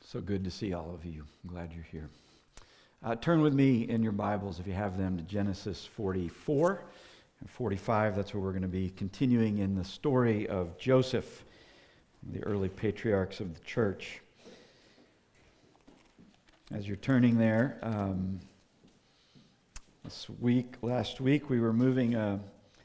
So good to see all of you. I'm glad you're here. Turn with me in your Bibles, if you have them, to Genesis 44 and 45. That's where we're going to be continuing in the story of Joseph, the early patriarchs of the church. As you're turning there, last week, we were moving a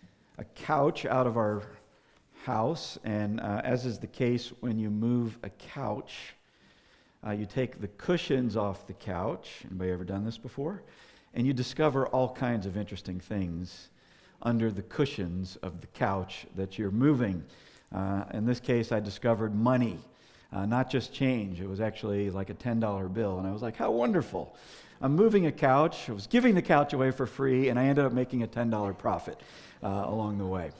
couch out of our house, and as is the case when you move a couch, you take the cushions off the couch. Anybody ever done this before? And you discover all kinds of interesting things under the cushions of the couch that you're moving. In this case, I discovered money, not just change. It was actually like a $10 bill, and I was like, how wonderful. I'm moving a couch. I was giving the couch away for free, and I ended up making a $10 profit along the way.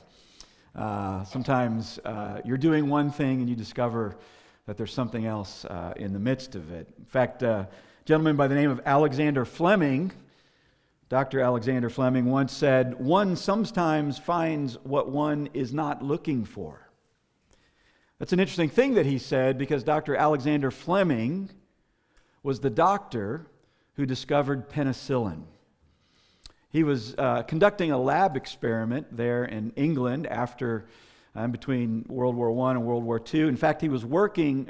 Sometimes you're doing one thing and you discover that there's something else in the midst of it. In fact, a gentleman by the name of Alexander Fleming, Dr. Alexander Fleming, once said, "One sometimes finds what one is not looking for." That's an interesting thing that he said, because Dr. Alexander Fleming was the doctor who discovered penicillin. He was conducting a lab experiment there in England after between World War I and World War II. In fact, he was working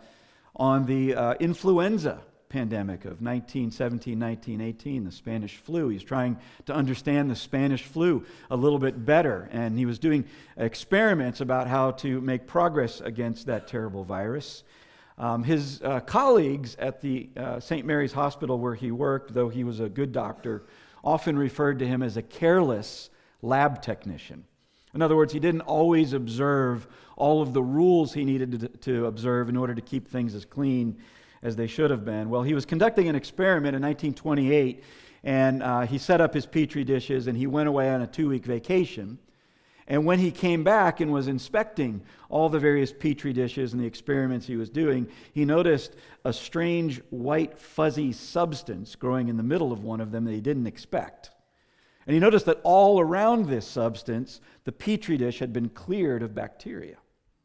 on the influenza pandemic of 1917, 1918, the Spanish flu. He was trying to understand the Spanish flu a little bit better, and he was doing experiments about how to make progress against that terrible virus. His colleagues at the St. Mary's Hospital where he worked, though he was a good doctor, often referred to him as a careless lab technician. In other words, he didn't always observe all of the rules he needed to observe in order to keep things as clean as they should have been. Well, he was conducting an experiment in 1928, and he set up his petri dishes, and he went away on a 2-week vacation. And when he came back and was inspecting all the various petri dishes and the experiments he was doing, he noticed a strange white fuzzy substance growing in the middle of one of them that he didn't expect. And he noticed that all around this substance, the petri dish had been cleared of bacteria.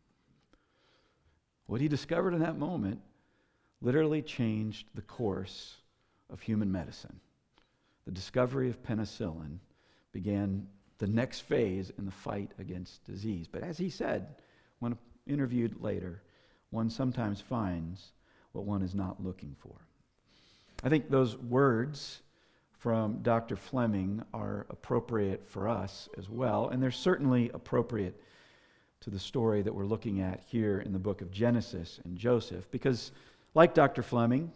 What he discovered in that moment literally changed the course of human medicine. The discovery of penicillin began the next phase in the fight against disease. But as he said, when interviewed later, one sometimes finds what one is not looking for. I think those words from Dr. Fleming are appropriate for us as well, and they're certainly appropriate to the story that we're looking at here in the book of Genesis and Joseph, because like Dr. Fleming,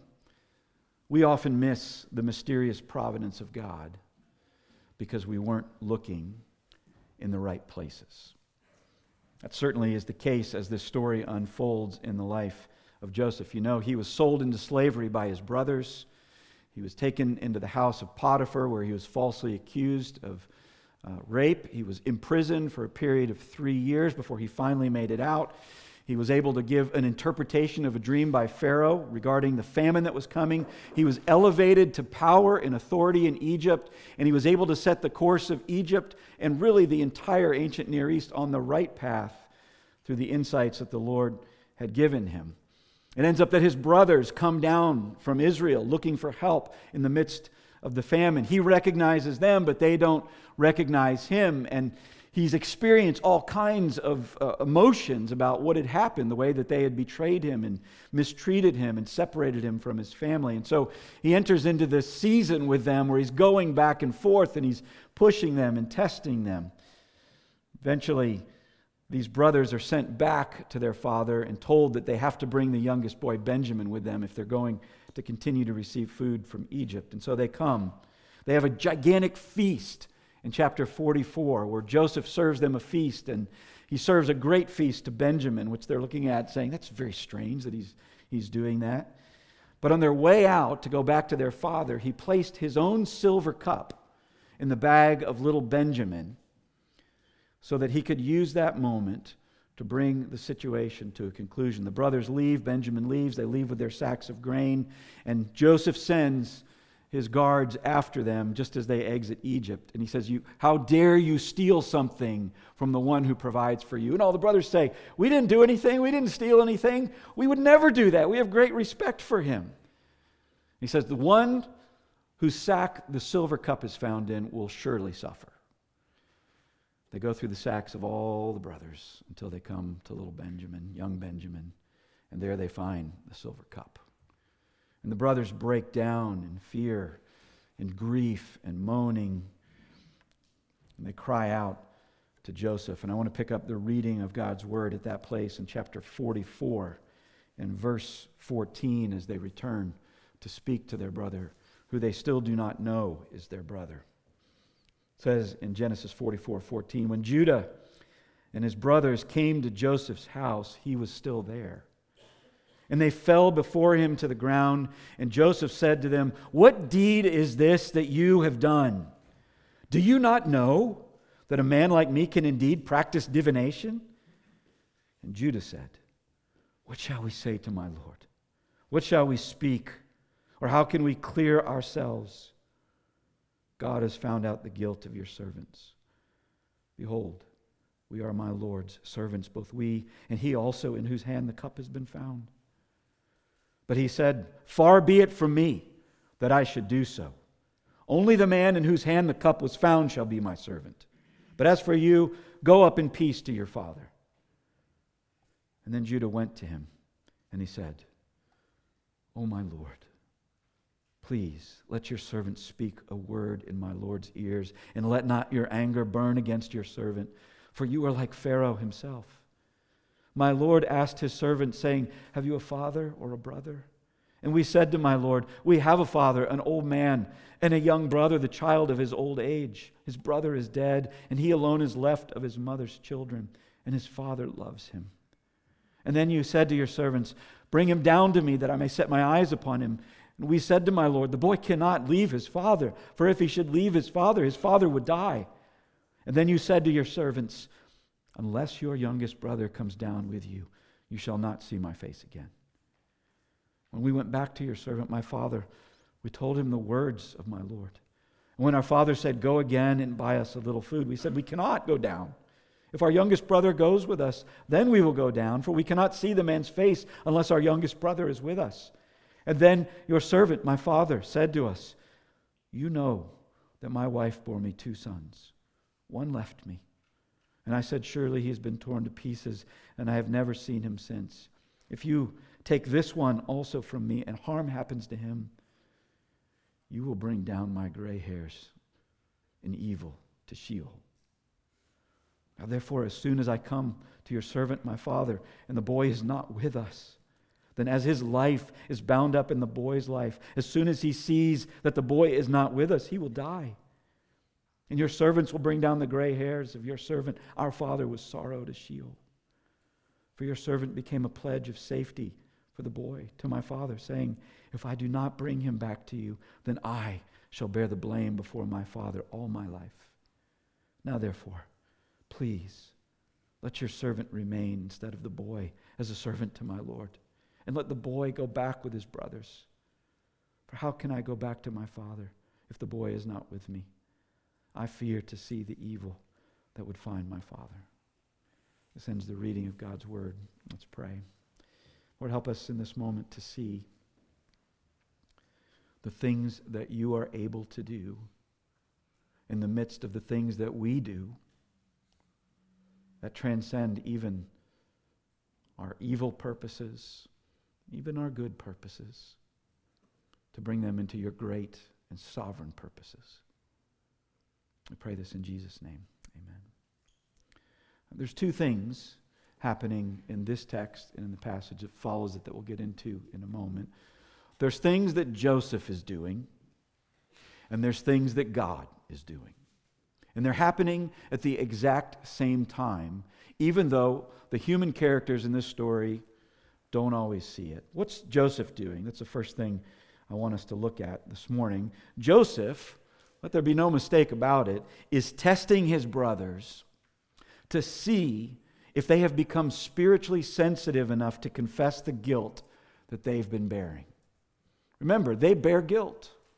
we often miss the mysterious providence of God because we weren't looking in the right places. That certainly is the case as this story unfolds in the life of Joseph. You know, he was sold into slavery by his brothers. He was taken into the house of Potiphar, where he was falsely accused of rape. He was imprisoned for a period of 3 years before he finally made it out. He was able to give an interpretation of a dream by Pharaoh regarding the famine that was coming. He was elevated to power and authority in Egypt, and he was able to set the course of Egypt and really the entire ancient Near East on the right path through the insights that the Lord had given him. It ends up that his brothers come down from Israel looking for help in the midst of the famine. He recognizes them, but they don't recognize him, and he's experienced all kinds of emotions about what had happened, the way that they had betrayed him and mistreated him and separated him from his family. And so he enters into this season with them where he's going back and forth and he's pushing them and testing them. Eventually, these brothers are sent back to their father and told that they have to bring the youngest boy, Benjamin, with them if they're going to continue to receive food from Egypt. And so they come. They have a gigantic feast in chapter 44, where Joseph serves them a feast, and he serves a great feast to Benjamin, which they're looking at saying, that's very strange that he's doing that. But on their way out to go back to their father, he placed his own silver cup in the bag of little Benjamin so that he could use that moment to bring the situation to a conclusion. The brothers leave, Benjamin leaves, they leave with their sacks of grain, and Joseph sends his guards after them just as they exit Egypt. And he says, how dare you steal something from the one who provides for you? And all the brothers say, we didn't do anything. We didn't steal anything. We would never do that. We have great respect for him. He says, the one whose sack the silver cup is found in will surely suffer. They go through the sacks of all the brothers until they come to little Benjamin, young Benjamin, and there they find the silver cup. And the brothers break down in fear and grief and moaning, and they cry out to Joseph. And I want to pick up the reading of God's word at that place in chapter 44 and verse 14 as they return to speak to their brother, who they still do not know is their brother. It says in Genesis 44:14, when Judah and his brothers came to Joseph's house, he was still there. And they fell before him to the ground, and Joseph said to them, what deed is this that you have done? Do you not know that a man like me can indeed practice divination? And Judah said, what shall we say to my Lord? What shall we speak? Or how can we clear ourselves? God has found out the guilt of your servants. Behold, we are my Lord's servants, both we and he also, in whose hand the cup has been found. But he said, far be it from me that I should do so. Only the man in whose hand the cup was found shall be my servant. But as for you, go up in peace to your father. And then Judah went to him, and he said, O my Lord, please let your servant speak a word in my Lord's ears, and let not your anger burn against your servant, for you are like Pharaoh himself. My Lord asked his servant, saying, have you a father or a brother? And we said to my Lord, we have a father, an old man, and a young brother, the child of his old age. His brother is dead, and he alone is left of his mother's children, and his father loves him. And then you said to your servants, bring him down to me, that I may set my eyes upon him. And we said to my Lord, the boy cannot leave his father, for if he should leave his father would die. And then you said to your servants, unless your youngest brother comes down with you, you shall not see my face again. When we went back to your servant, my father, we told him the words of my Lord. And when our father said, go again and buy us a little food, we said, we cannot go down. If our youngest brother goes with us, then we will go down, for we cannot see the man's face unless our youngest brother is with us. And then your servant, my father, said to us, you know that my wife bore me 2 sons. One left me. And I said, surely he has been torn to pieces, and I have never seen him since. If you take this one also from me, and harm happens to him, you will bring down my gray hairs in evil to Sheol. Now therefore, as soon as I come to your servant, my father, and the boy is not with us, then as his life is bound up in the boy's life, as soon as he sees that the boy is not with us, he will die. And your servants will bring down the gray hairs of your servant, our father, with sorrow to Sheol. For your servant became a pledge of safety for the boy to my father, saying, if I do not bring him back to you, then I shall bear the blame before my father all my life. Now therefore, please, let your servant remain instead of the boy as a servant to my Lord. And let the boy go back with his brothers. For how can I go back to my father if the boy is not with me? I fear to see the evil that would find my father. This ends the reading of God's word. Let's pray. Lord, help us in this moment to see the things that you are able to do in the midst of the things that we do that transcend even our evil purposes, even our good purposes, to bring them into your great and sovereign purposes. I pray this in Jesus' name. Amen. There's 2 things happening in this text and in the passage that follows it that we'll get into in a moment. There's things that Joseph is doing, and there's things that God is doing. And they're happening at the exact same time, even though the human characters in this story don't always see it. What's Joseph doing? That's the first thing I want us to look at this morning. Joseph, let there be no mistake about it, is testing his brothers to see if they have become spiritually sensitive enough to confess the guilt that they've been bearing. Remember, they bear guilt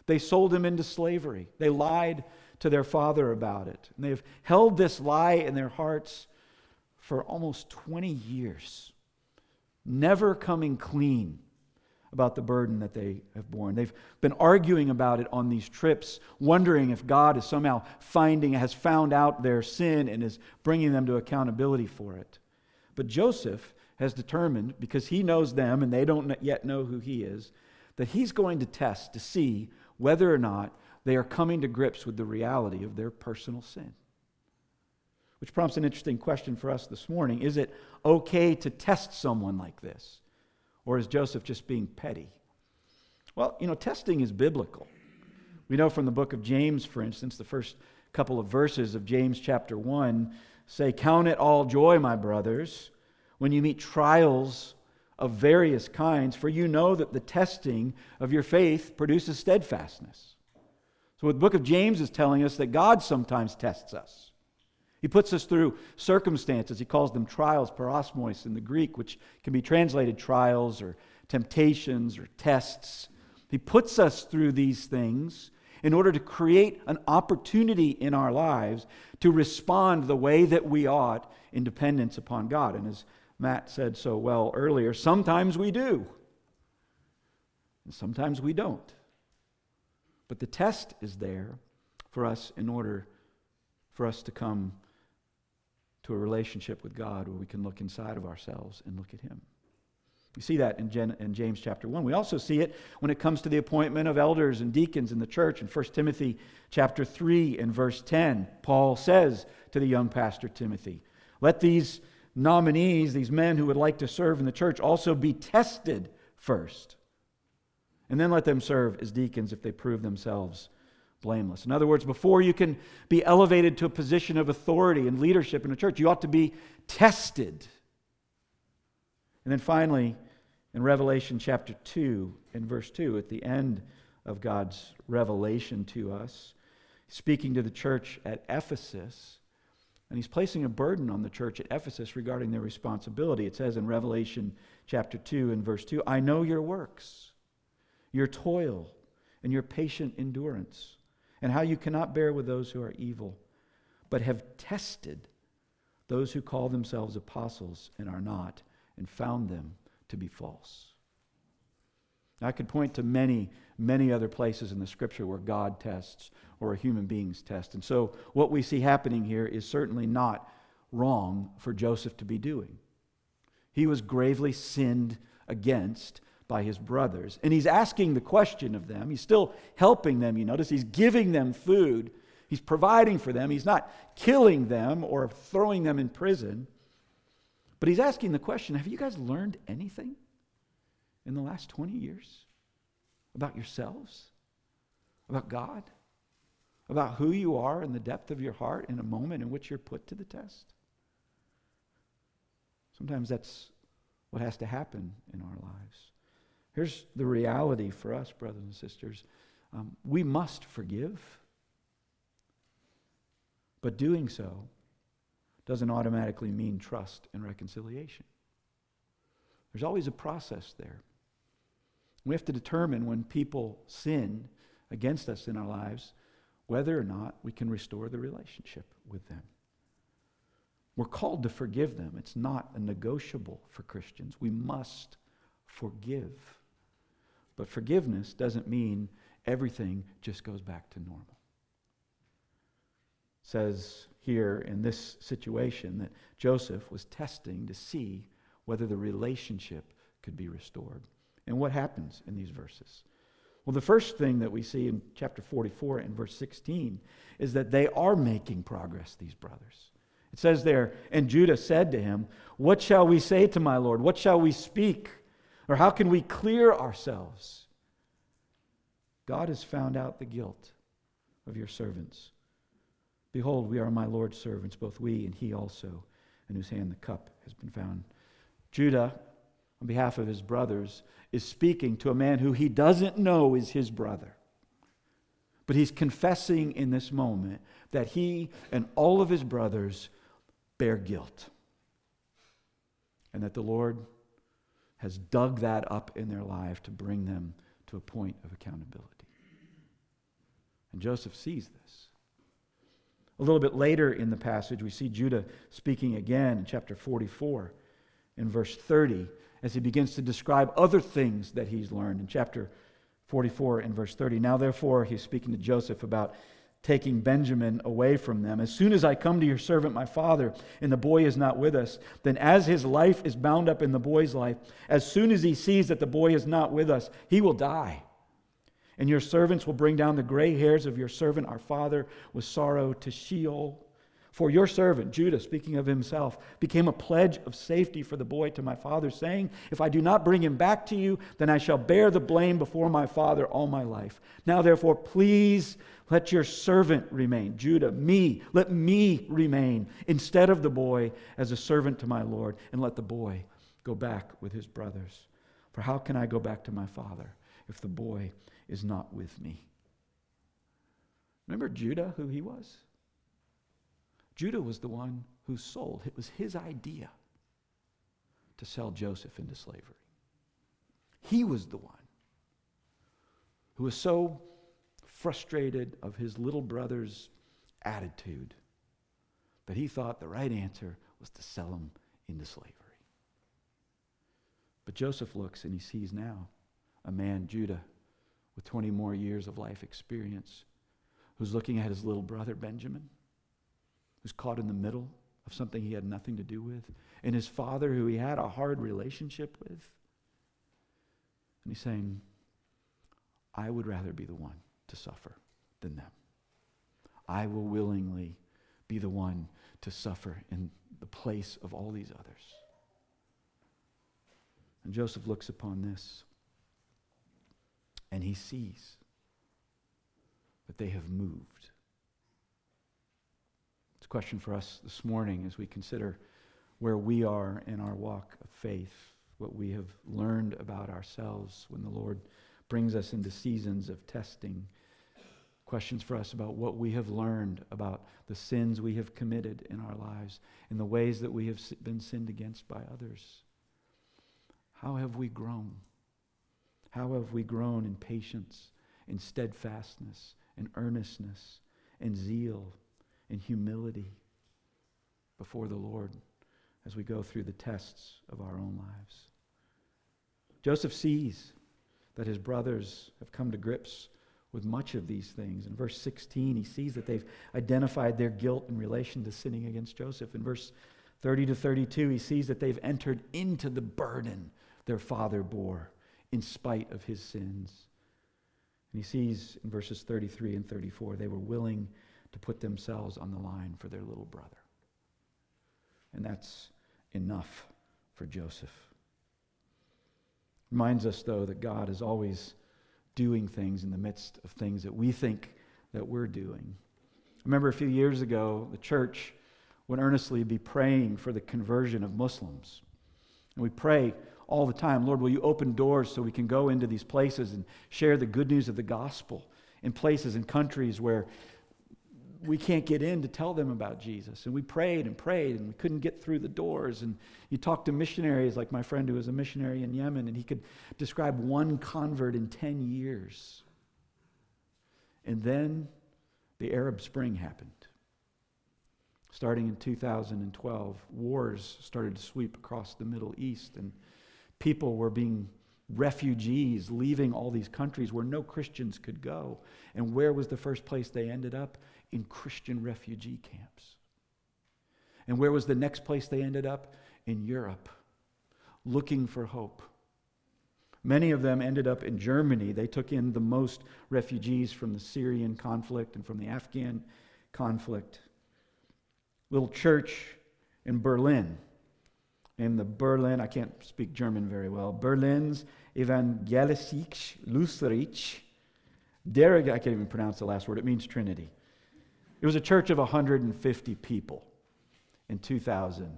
They sold him into slavery. They lied to their father about it. And they've held this lie in their hearts for almost 20 years, never coming clean about the burden that they have borne. They've been arguing about it on these trips, wondering if God is somehow has found out their sin and is bringing them to accountability for it. But Joseph has determined, because he knows them and they don't yet know who he is, that he's going to test to see whether or not they are coming to grips with the reality of their personal sin. Which prompts an interesting question for us this morning. Is it okay to test someone like this? Or is Joseph just being petty? Well, testing is biblical. We know from the book of James, for instance, the first couple of verses of James chapter 1 say, "Count it all joy, my brothers, when you meet trials of various kinds, for you know that the testing of your faith produces steadfastness." So what the book of James is telling us that God sometimes tests us. He puts us through circumstances. He calls them trials, parosmos in the Greek, which can be translated trials or temptations or tests. He puts us through these things in order to create an opportunity in our lives to respond the way that we ought in dependence upon God. And as Matt said so well earlier, sometimes we do, and sometimes we don't. But the test is there for us in order for us to come to a relationship with God where we can look inside of ourselves and look at Him. We see that in James chapter 1. We also see it when it comes to the appointment of elders and deacons in the church. In 1 Timothy chapter 3 and verse 10, Paul says to the young pastor Timothy, "Let these nominees, these men who would like to serve in the church, also be tested first. And then let them serve as deacons if they prove themselves blameless." In other words, before you can be elevated to a position of authority and leadership in a church, you ought to be tested. And then finally, in Revelation chapter 2 and verse 2, at the end of God's revelation to us, speaking to the church at Ephesus, and He's placing a burden on the church at Ephesus regarding their responsibility. It says in Revelation chapter 2 and verse 2, "I know your works, your toil, and your patient endurance, and how you cannot bear with those who are evil, but have tested those who call themselves apostles and are not, and found them to be false." I could point to many, many other places in the Scripture where God tests or a human being's test. And so what we see happening here is certainly not wrong for Joseph to be doing. He was gravely sinned against by his brothers. And he's asking the question of them. He's still helping them, you notice. He's giving them food. He's providing for them. He's not killing them or throwing them in prison. But he's asking the question, have you guys learned anything in the last 20 years about yourselves? About God? About who you are in the depth of your heart in a moment in which you're put to the test? Sometimes that's what has to happen in our lives. Here's the reality for us, brothers and sisters. We must forgive. But doing so doesn't automatically mean trust and reconciliation. There's always a process there. We have to determine when people sin against us in our lives whether or not we can restore the relationship with them. We're called to forgive them. It's not a negotiable for Christians. We must forgive. But forgiveness doesn't mean everything just goes back to normal. It says here in this situation that Joseph was testing to see whether the relationship could be restored. And what happens in these verses? Well, the first thing that we see in chapter 44 and verse 16 is that they are making progress, these brothers. It says there, "And Judah said to him, 'What shall we say to my Lord? What shall we speak? Or how can we clear ourselves? God has found out the guilt of your servants. Behold, we are my Lord's servants, both we and he also, in whose hand the cup has been found.'" Judah, on behalf of his brothers, is speaking to a man who he doesn't know is his brother. But he's confessing in this moment that he and all of his brothers bear guilt. And that the Lord has dug that up in their life to bring them to a point of accountability. And Joseph sees this. A little bit later in the passage, we see Judah speaking again in chapter 44, in verse 30, as he begins to describe other things that he's learned. In chapter 44 and verse 30, now therefore, he's speaking to Joseph about taking Benjamin away from them. As soon as I come to your servant my father, and the boy is not with us, then as his life is bound up in the boy's life, as soon as he sees that the boy is not with us, he will die. And your servants will bring down the gray hairs of your servant our father with sorrow to Sheol. For your servant, Judah, speaking of himself, became a pledge of safety for the boy to my father, saying, if I do not bring him back to you, then I shall bear the blame before my father all my life. Now therefore, please let your servant remain. Judah, let me remain instead of the boy as a servant to my Lord, and let the boy go back with his brothers. For how can I go back to my father if the boy is not with me? Remember Judah, who he was? Judah was the one who sold. It was his idea to sell Joseph into slavery. He was the one who was so frustrated of his little brother's attitude that he thought the right answer was to sell him into slavery. But Joseph looks and he sees now a man, Judah, with 20 more years of life experience, who's looking at his little brother Benjamin, who's caught in the middle of something he had nothing to do with, and his father, who he had a hard relationship with. And he's saying, I would rather be the one to suffer than them. I will willingly be the one to suffer in the place of all these others. And Joseph looks upon this, and he sees that they have moved. It's a question for us this morning as we consider where we are in our walk of faith, what we have learned about ourselves when the Lord brings us into seasons of testing. Questions for us about what we have learned about the sins we have committed in our lives and the ways that we have been sinned against by others. How have we grown? How have we grown in patience, in steadfastness, in earnestness, in zeal, in humility before the Lord as we go through the tests of our own lives? Joseph sees that his brothers have come to grips with much of these things. In verse 16, he sees that they've identified their guilt in relation to sinning against Joseph. In verse 30 to 32, he sees that they've entered into the burden their father bore in spite of his sins. And he sees in verses 33 and 34, they were willing to put themselves on the line for their little brother. And that's enough for Joseph. Reminds us, though, that God is always doing things in the midst of things that we think that we're doing. I remember a few years ago, the church would earnestly be praying for the conversion of Muslims. And we pray all the time, Lord, will you open doors so we can go into these places and share the good news of the gospel in places and countries where we can't get in to tell them about Jesus. And we prayed and we couldn't get through the doors. And you talk to missionaries like my friend who was a missionary in Yemen, and he could describe one convert in 10 years. And then the Arab Spring happened. Starting in 2012, wars started to sweep across the Middle East, and people were being refugees, leaving all these countries where no Christians could go. And where was the first place they ended up? In Christian refugee camps. And where was the next place they ended up? In Europe, looking for hope. Many of them ended up in Germany. They took in the most refugees from the Syrian conflict and from the Afghan conflict. Little church in Berlin, named the Berlin, I can't speak German very well, Berlin's Evangelische Lutherische, I can't even pronounce the last word, it means Trinity. It was a church of 150 people in 2010.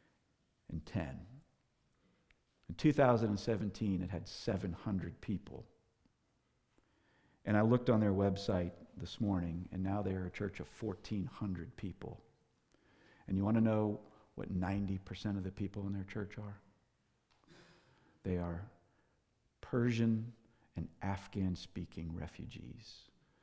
In 2017, it had 700 people. And I looked on their website this morning, and now they're a church of 1,400 people. And you want to know what 90% of the people in their church are? They are Persian and Afghan-speaking refugees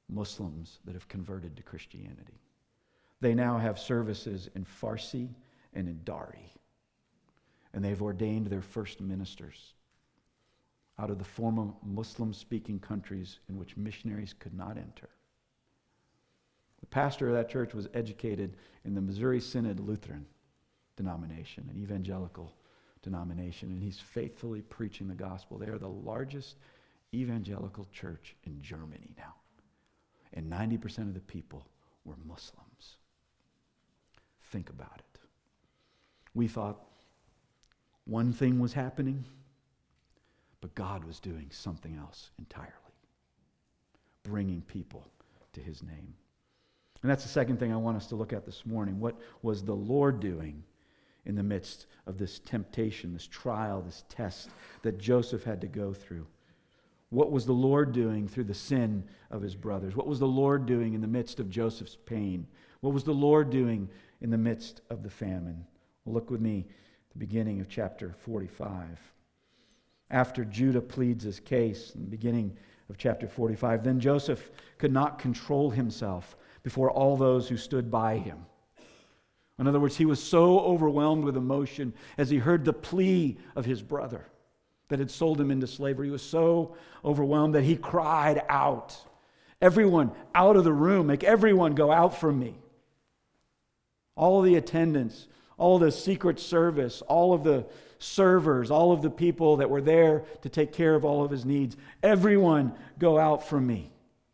Muslims that have converted to Christianity. They now have services in Farsi and in Dari. And they've ordained their first ministers out of the former Muslim-speaking countries in which missionaries could not enter. The pastor of that church was educated in the Missouri Synod Lutheran denomination, an evangelical denomination, and he's faithfully preaching the gospel. They are the largest evangelical church in Germany now. And 90% of the people were Muslims. Think about it. We thought one thing was happening, but God was doing something else entirely, bringing people to his name. And that's the second thing I want us to look at this morning. What was the Lord doing in the midst of this temptation, this trial, this test that Joseph had to go through? What was the Lord doing through the sin of his brothers? What was the Lord doing in the midst of Joseph's pain? What was the Lord doing in the midst of the famine? Well, look with me at the beginning of chapter 45. After Judah pleads his case, in the beginning of chapter 45, then Joseph could not control himself before all those who stood by him. In other words, he was so overwhelmed with emotion as he heard the plea of his brother that had sold him into slavery. He was so overwhelmed that he cried out, "Everyone out of the room, make everyone go out from me." All the attendants, all the secret service, all of the servers, all of the people that were there to take care of all of his needs, everyone go out from me.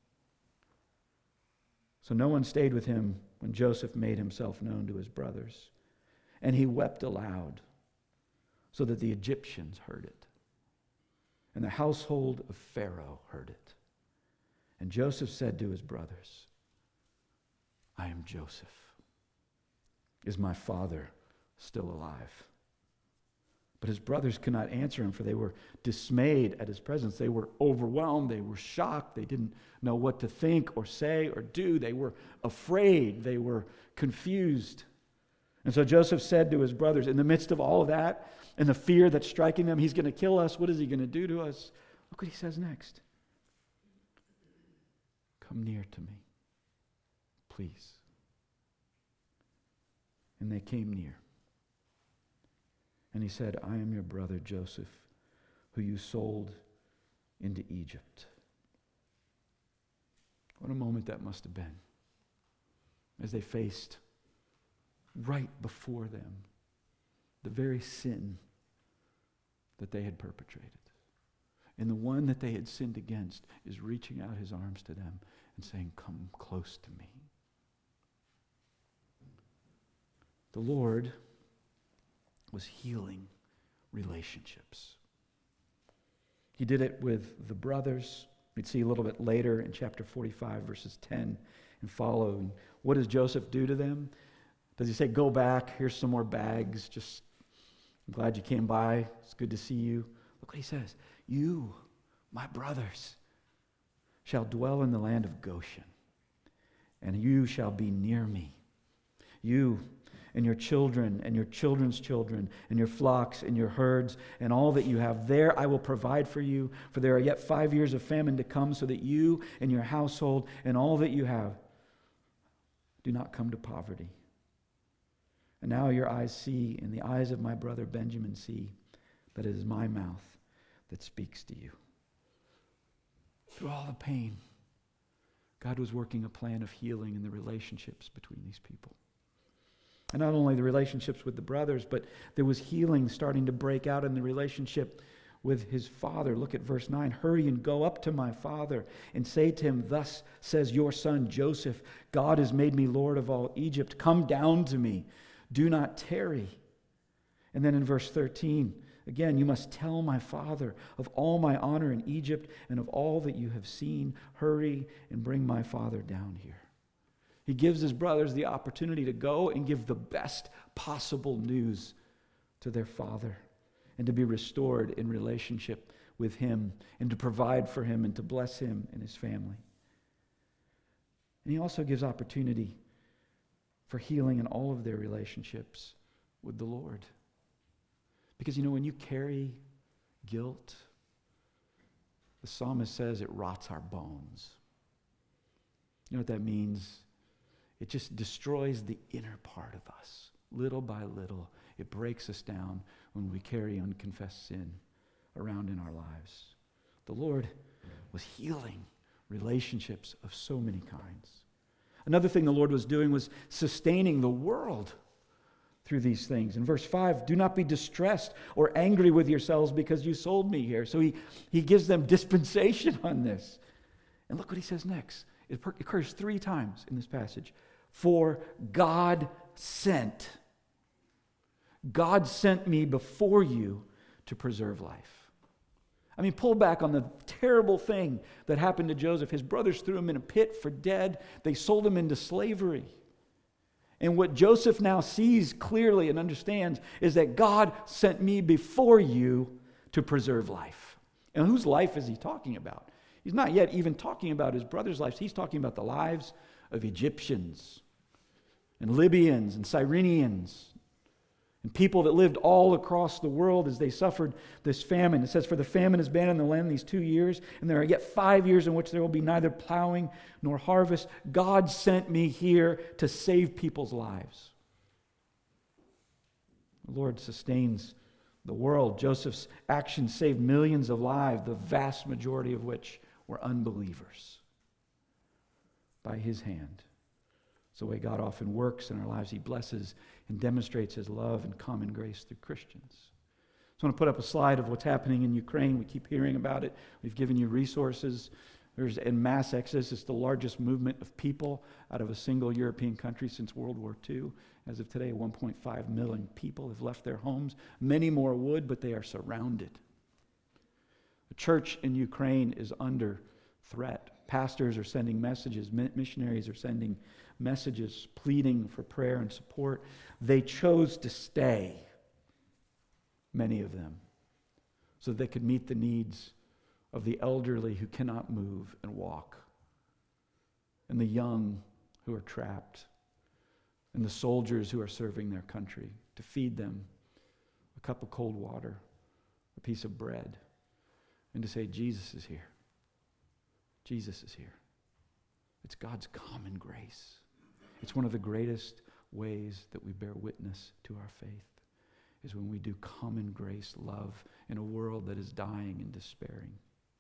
So no one stayed with him when Joseph made himself known to his brothers. And he wept aloud so that the Egyptians heard it. And the household of Pharaoh heard it. And Joseph said to his brothers, "I am Joseph. Is my father still alive?" But his brothers could not answer him, for they were dismayed at his presence. They were overwhelmed. They were shocked. They didn't know what to think or say or do. They were afraid. They were confused. And so Joseph said to his brothers, in the midst of all of that, and the fear that's striking them, he's going to kill us. What is he going to do to us? Look what he says next. "Come near to me, please." And they came near. And he said, "I am your brother Joseph, who you sold into Egypt." What a moment that must have been as they faced right before them the very sin that they had perpetrated. And the one that they had sinned against is reaching out his arms to them and saying, "Come close to me." The Lord was healing relationships. He did it with the brothers. We'd see a little bit later in chapter 45, verses 10 and following. What does Joseph do to them? Does he say, "Go back, here's some more bags, I'm glad you came by, it's good to see you"? Look what he says. "You, my brothers, shall dwell in the land of Goshen, and you shall be near me. You and your children and your children's children and your flocks and your herds and all that you have. There I will provide for you, for there are yet 5 years of famine to come, so that you and your household and all that you have do not come to poverty. And now your eyes see, and the eyes of my brother Benjamin see, that it is my mouth that speaks to you." Through all the pain, God was working a plan of healing in the relationships between these people. And not only the relationships with the brothers, but there was healing starting to break out in the relationship with his father. Look at verse 9. "Hurry and go up to my father and say to him, 'Thus says your son Joseph, God has made me Lord of all Egypt. Come down to me. Do not tarry.'" And then in verse 13, again, "You must tell my father of all my honor in Egypt and of all that you have seen. Hurry and bring my father down here." He gives his brothers the opportunity to go and give the best possible news to their father and to be restored in relationship with him and to provide for him and to bless him and his family. And he also gives opportunity for healing in all of their relationships with the Lord. Because when you carry guilt, the psalmist says it rots our bones. You know what that means? It just destroys the inner part of us. Little by little, it breaks us down when we carry unconfessed sin around in our lives. The Lord was healing relationships of so many kinds. Another thing the Lord was doing was sustaining the world through these things. In verse 5, do not be distressed or angry with yourselves because you sold me here. So he gives them dispensation on this. And look what he says next. It occurs 3 times in this passage. For God sent me before you to preserve life. I mean, pull back on the terrible thing that happened to Joseph. His brothers threw him in a pit for dead. They sold him into slavery. And what Joseph now sees clearly and understands is that God sent me before you to preserve life. And whose life is he talking about? He's not yet even talking about his brothers' lives. He's talking about the lives of Egyptians and Libyans and Cyrenians and people that lived all across the world as they suffered this famine. It says, for the famine has been in the land these 2 years, and there are yet 5 years in which there will be neither plowing nor harvest. God sent me here to save people's lives. The Lord sustains the world. Joseph's actions saved millions of lives, the vast majority of which were unbelievers. By his hand. It's the way God often works in our lives. He blesses and demonstrates his love and common grace through Christians. So I want to put up a slide of what's happening in Ukraine. We keep hearing about it. We've given you resources. There's en masse exodus. It's the largest movement of people out of a single European country since World War II. As of today, 1.5 million people have left their homes. Many more would, but they are surrounded. The church in Ukraine is under threat. Pastors are sending messages. Missionaries are sending messages pleading for prayer and support. They chose to stay, many of them, so they could meet the needs of the elderly who cannot move and walk, and the young who are trapped, and the soldiers who are serving their country, to feed them a cup of cold water, a piece of bread, and to say, Jesus is here. Jesus is here. It's God's common grace. It's one of the greatest ways that we bear witness to our faith, is when we do common grace love in a world that is dying and despairing.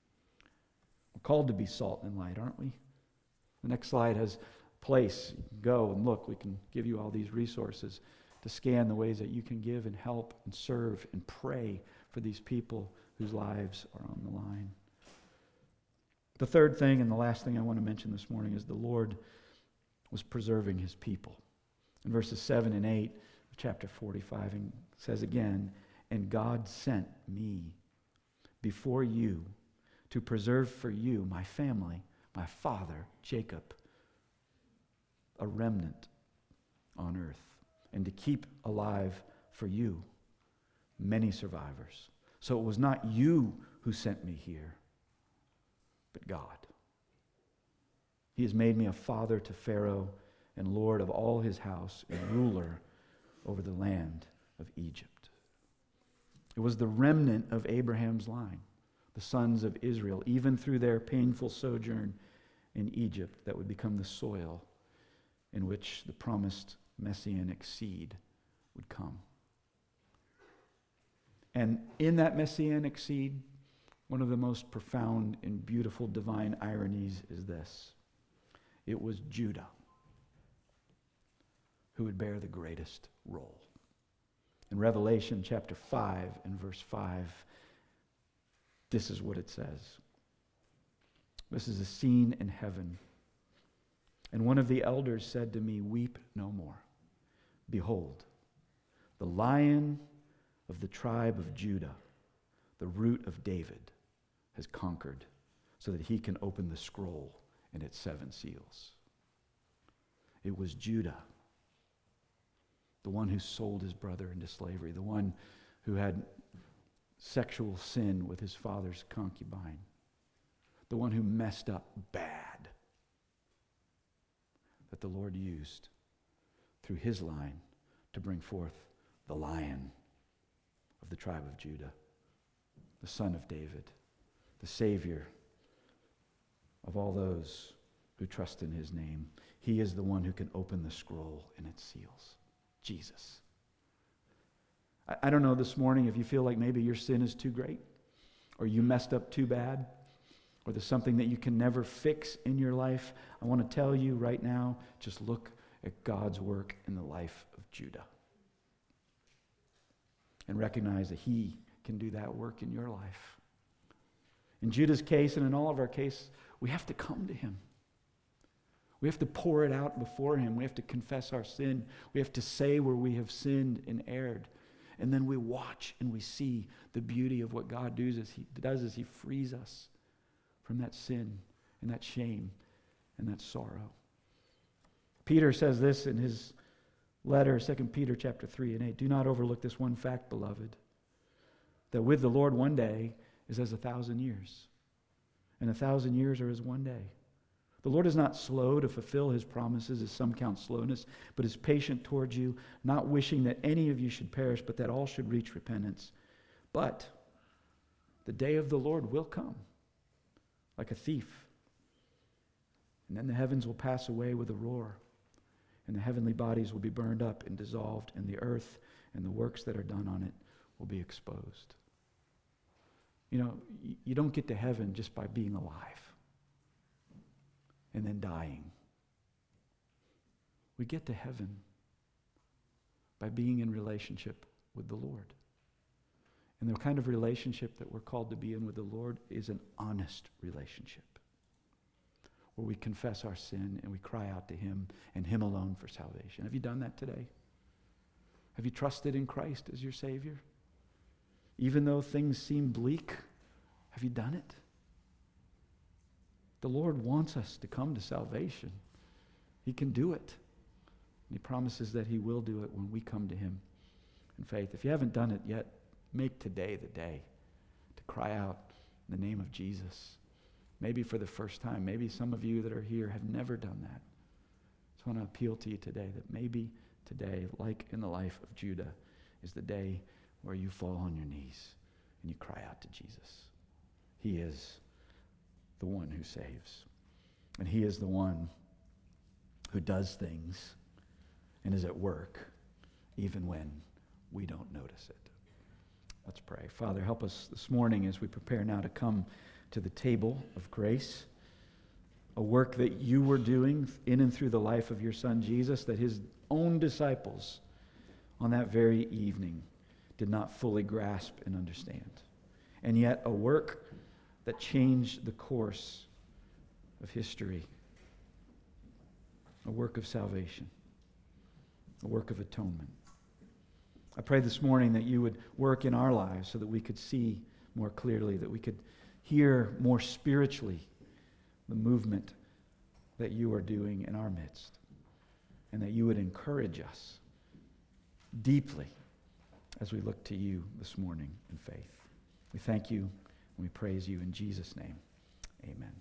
We're called to be salt and light, aren't we? The next slide has place. You can go and look. We can give you all these resources to scan the ways that you can give and help and serve and pray for these people whose lives are on the line. The third thing and the last thing I want to mention this morning is the Lord was preserving his people. In verses 7 and 8 of chapter 45, it says again, and God sent me before you to preserve for you my family, my father, Jacob, a remnant on earth, and to keep alive for you many survivors. So it was not you who sent me here, but God. He has made me a father to Pharaoh and Lord of all his house and ruler over the land of Egypt. It was the remnant of Abraham's line, the sons of Israel, even through their painful sojourn in Egypt, that would become the soil in which the promised messianic seed would come. And in that messianic seed, one of the most profound and beautiful divine ironies is this. It was Judah who would bear the greatest role. In Revelation chapter 5 and verse 5, this is what it says. This is a scene in heaven. And one of the elders said to me, weep no more. Behold, the Lion of the tribe of Judah, the root of David, has conquered so that he can open the scroll and its 7 seals. It was Judah, the one who sold his brother into slavery, the one who had sexual sin with his father's concubine, the one who messed up bad, that the Lord used through his line to bring forth the Lion of the tribe of Judah, the Son of David, the Savior of all those who trust in his name. He is the one who can open the scroll and its seals. Jesus. I don't know this morning if you feel like maybe your sin is too great, or you messed up too bad, or there's something that you can never fix in your life. I want to tell you right now, just look at God's work in the life of Judah. And recognize that he can do that work in your life. In Judah's case, and in all of our case, we have to come to him. We have to pour it out before him. We have to confess our sin. We have to say where we have sinned and erred. And then we watch and we see the beauty of what God does as he frees us from that sin and that shame and that sorrow. Peter says this in his letter, 2 Peter chapter 3 and 8. Do not overlook this one fact, beloved, that with the Lord 1 day is as 1,000 years, and 1,000 years are as 1 day. The Lord is not slow to fulfill his promises, as some count slowness, but is patient towards you, not wishing that any of you should perish, but that all should reach repentance. But the day of the Lord will come like a thief. And then the heavens will pass away with a roar, and the heavenly bodies will be burned up and dissolved, and the earth and the works that are done on it will be exposed. You know, you don't get to heaven just by being alive and then dying. We get to heaven by being in relationship with the Lord. And the kind of relationship that we're called to be in with the Lord is an honest relationship, where we confess our sin and we cry out to him and him alone for salvation. Have you done that today? Have you trusted in Christ as your Savior? Even though things seem bleak, have you done it? The Lord wants us to come to salvation. He can do it. And he promises that he will do it when we come to him in faith. If you haven't done it yet, make today the day to cry out in the name of Jesus. Maybe for the first time. Maybe some of you that are here have never done that. I just want to appeal to you today that maybe today, like in the life of Judah, is the day where you fall on your knees and you cry out to Jesus. He is the one who saves. And he is the one who does things and is at work even when we don't notice it. Let's pray. Father, help us this morning as we prepare now to come to the table of grace, a work that you were doing in and through the life of your Son Jesus, that his own disciples on that very evening did not fully grasp and understand. And yet a work that changed the course of history, a work of salvation, a work of atonement. I pray this morning that you would work in our lives so that we could see more clearly, that we could hear more spiritually the movement that you are doing in our midst, and that you would encourage us deeply as we look to you this morning in faith. We thank you and we praise you in Jesus' name. Amen.